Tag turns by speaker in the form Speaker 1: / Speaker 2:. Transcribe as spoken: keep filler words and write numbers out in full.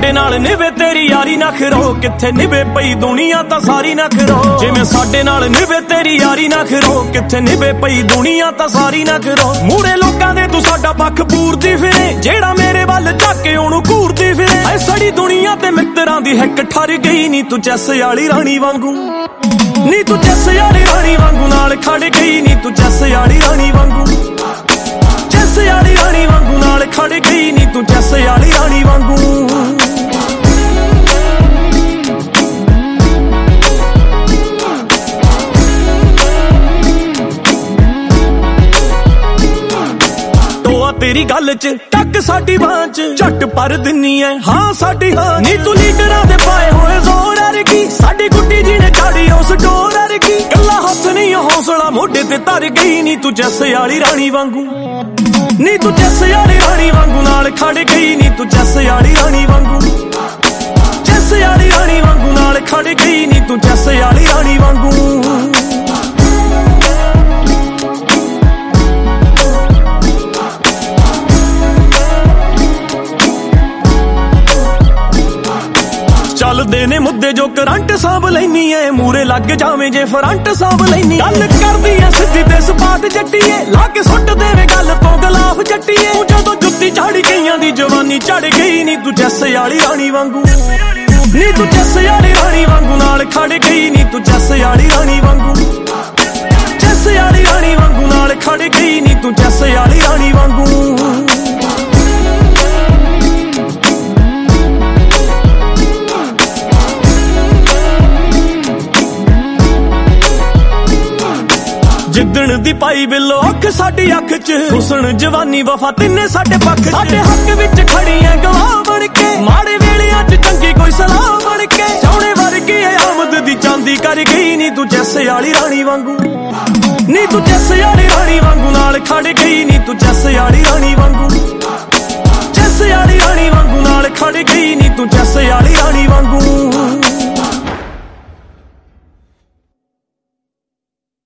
Speaker 1: ਸਾਡੇ ਨਾਲ ਨਿਵੇ ਤੇਰੀ ਯਾਰੀ ਨਾ ਖਰੋ, ਕਿੱਥੇ ਨਿਵੇ ਪਈ ਦੁਨੀਆ ਤਾਂ ਸਾਰੀ ਨਾ ਖਰੋ। ਜਿਵੇਂ ਸਾਡੇ ਨਾਲ ਨਿਵੇ ਤੇਰੀ ਯਾਰੀ ਨਾ ਖਰੋ, ਕਿੱਥੇ ਨਿਵੇ ਪਈ ਦੁਨੀਆ ਤਾਂ ਸਾਰੀ ਨਾ ਖਰੋ। ਮੂਰੇ ਲੋਕਾਂ ਦੇ ਤੂੰ ਸਾਡਾ ਪੱਖ ਪੂਰਦੀ ਫਿਰੇ, ਜਿਹੜਾ ਮੇਰੇ ਵੱਲ ਝਾਕ ਕੇ ਉਹਨੂੰ ਘੂਰਦੀ ਫਿਰੇ। ਐ ਸੜੀ ਦੁਨੀਆ ਤੇ ਮਿੱਤਰਾਂ ਦੀ ਹਿੱਕ ਠਰ ਗਈ ਨੀ ਤੂੰ ਚੈਸ ਵਾਲੀ ਰਾਣੀ ਵਾਂਗੂ, ਨੀ ਤੂੰ ਚੈਸ ਵਾਲੀ ਰਾਣੀ ਵਾਂਗੂ ਨਾਲ ਖੜ ਗਈ ਨੀ ਤੂੰ ਚੈਸ ਵਾਲੀ ਰਾਣੀ ਵਾਂਗੂ, ਚੈਸ ਵਾਲੀ ਰਾਣੀ ਵਾਂਗੂ ਨਾਲ ਖੜ ਗਈ ਨੀ ਤੂੰ ਚੈਸ ਵਾਲੀ ਰਾਣੀ ਵਾਂਗੂ। ਤੇਰੀ ਗੱਲ ਚ ਟੱਕ ਸਾਡੀ ਬਾਂਹ ਚ ਝੱਟ ਪਰ ਦਿੰਨੀ ਐ ਹਾਂ ਸਾਡੀ ਹਾਂ ਨੀ ਤੂੰ ਲੀਡਰਾਂ ਦੇ ਪਾਏ ਹੋਏ ਜ਼ੋਰ ਅਰਗੀ, ਸਾਡੀ ਗੁੱਡੀ ਜੀ ਨੇ ਚਾੜੀ ਉਸ ਡੋਰ ਅਰਗੀ। ਗੱਲਾਂ ਹੱਥ ਨਹੀਂ ਹੌਸਲਾ ਮੋਢੇ ਤੇ ਧਰ ਗਈ ਨੀ ਤੂੰ ਚੈਸ ਵਾਲੀ ਰਾਣੀ ਵਾਂਗੂ, ਨੀ ਤੂੰ ਚੈਸ ਵਾਲੀ ਰਾਣੀ ਵਾਂਗੂ ਨਾਲ ਖੜ ਗਈ ਨੀ ਤੂੰ ਚੈਸ ਵਾਲੀ ਰਾਣੀ ਵਾਂਗੂ, ਚੈਸ ਵਾਲੀ ਰਾਣੀ ਵਾਂਗੂ ਨਾਲ ਖੜ ਗਈ ਨੀ ਤੂੰ ਚੈਸ ਵਾਲੀ ਰਾਣੀ ਵਾਂਗੂ। ਚੱਲਦੇ ਨੇ ਮੁੱਦੇ ਜੋ ਕਰੰਟ ਸਾਂਭ ਲੈਨੀ ਐ, ਮੂਰੇ ਲੱਗ ਜਾਵੇਂ ਜੇ ਫਰੰਟ ਸਾਂਭ ਲੈਨੀ। ਗੱਲ ਕਰਦੀ ਐ ਸਿੱਧੀ ਤੇ ਸਪਾਟ ਜੱਟੀਏ, ਲਾ ਕੇ ਸੁੱਟ ਦੇਵੇ ਗੱਲ ਤੋਂ ਗਲਾਫ ਜੱਟੀਏ। ਤੂੰ ਜਦੋਂ ਜੁੱਤੀ ਝਾੜੀ ਗਈਆਂ ਦੀ ਜਵਾਨੀ ਝੜ ਗਈ ਨੀ ਤੂੰ ਚੈਸ ਵਾਲੀ ਰਾਣੀ ਵਾਂਗੂ, ਨੀ ਤੂੰ ਚੈਸ ਵਾਲੀ ਰਾਣੀ ਵਾਂਗੂ ਨਾਲ ਖੜ ਗਈ ਨੀ ਤੂੰ ਚੈਸ ਵਾਲੀ ਰਾਣੀ ਵਾਂਗੂ, ਚੈਸ ਵਾਲੀ ਰਾਣੀ ਵਾਂਗੂ ਨਾਲ ਖੜ ਗਈ ਨੀ ਤੂੰ ਚੈਸ ਵਾਲੀ ਰਾਣੀ ਵਾਂਗੂ। ਜਿੱਦਣ ਦੀ ਪਾਈ ਬਿੱਲੋ ਅੱਖ ਸਾਡੀ ਅੱਖ ਚ, ਹੁਸਨ ਜਵਾਨੀ ਵਫਾ ਤਿੰਨੇ ਸਾਡੇ ਪੱਖ ਚ। ਸਾਡੇ ਹੱਕ ਵਿੱਚ ਖੜੀ ਐ ਗਵਾਹ ਬਣ ਕੇ, ਮਾੜੇ ਵੇਲਿਆਂ ਚ ਚੰਗੀ ਕੋਈ ਸਲਾਹ ਬਣ ਕੇ। ਸੋਹਣੇ ਵਰਗੀ ਐ ਆਮਦ ਦੀ ਚਾਂਦੀ ਕਰ ਗਈ ਨੀ ਤੂੰ ਚੈਸ ਵਾਲੀ ਰਾਣੀ ਵਾਂਗੂ, ਨੀ ਤੂੰ ਚੈਸ ਵਾਲੀ ਰਾਣੀ ਵਾਂਗੂ ਨਾਲ ਖੜ ਗਈ ਨੀ ਤੂੰ ਚੈਸ ਵਾਲੀ ਰਾਣੀ ਵਾਂਗੂ, ਚੈਸ ਵਾਲੀ ਰਾਣੀ ਵਾਂਗੂ ਨਾਲ ਖੜ ਗਈ ਨੀ ਤੂੰ ਚੈਸ ਵਾਲੀ ਰਾਣੀ ਵਾਂਗੂ।